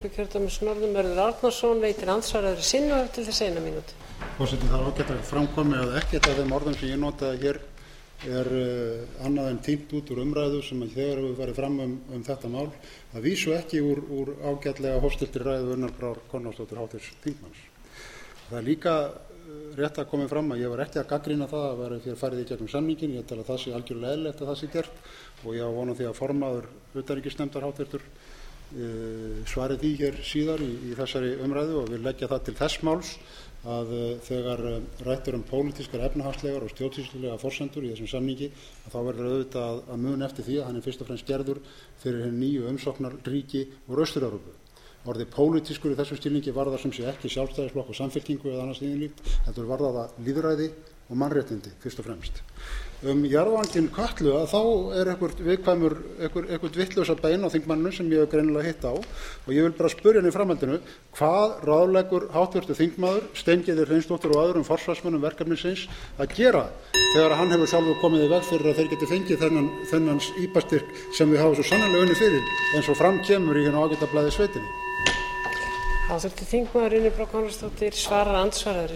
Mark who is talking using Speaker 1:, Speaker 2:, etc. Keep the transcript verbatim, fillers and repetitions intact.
Speaker 1: Kjördæmis norður Mörður Árnason veitir andsvaraðri sinni og hefur til þess eina mínútu.
Speaker 2: Forseti, það er ágætt að framkomi að ekkert af þeim orðum sem ég notaði hér er uh, annað en tínt út úr umræðu sem þegar hefur farið fram um, um þetta mál. Það vísu ekki úr, úr ágætlega hófstilltri ræðu Unnar Brár Konráðsdóttur háttvirts þingmanns. Það er líka rétt að koma fram að ég var ekki að gagnrýna það að vera hér farið í gegnum samningin. Ég tel að það sé algjörlega eðlilegt að það sé gert og ég á von á því að formaður utanríkisnefndar háttvirtur uh, svarið því hér síðar í, í þessari umræðu og vil leggja það til þess máls að uh, þegar uh, rætt er um pólitískar, efnahagslegar og stjórnsýslulegar forsendur í þessum samningi að þá verður auðvitað að, að mun eftir því að hann er fyrst og fremst gerður fyrir hin nýju umsóknarríki úr Austur-Evrópu. Orðið pólitískur í þessum skilningi varðar sem sé ekki Sjálfstæðisflokk og Samfylkingu eða annars líkt, heldur varðar það lýðræði og mannréttindi fyrst og fremst. Um jarðvanginn Kötlu að þá er eitthvað viðkvæmur, eitthvað vittlausa bein á þingmanninu sem ég hef greinilega hitt á og ég vil bara spyrja hann í framhaldinu hvað ráðleggur háttvirtur þingmaður Steingerður Hreinsdóttur og öðrum forsvarsmönnum verkefnisins að gera þegar hann hefur sjálfur komið í veg fyrir að þeir geti fengið þennan, þennans íbastyrk sem við hafa svo sannarlega unni fyrir eins og fram kemur í hérna ágæta blaði Sveitinni.
Speaker 1: Háttvirtur þingmaður Unnur Brá Konráðsdóttir svarar andsvaraðri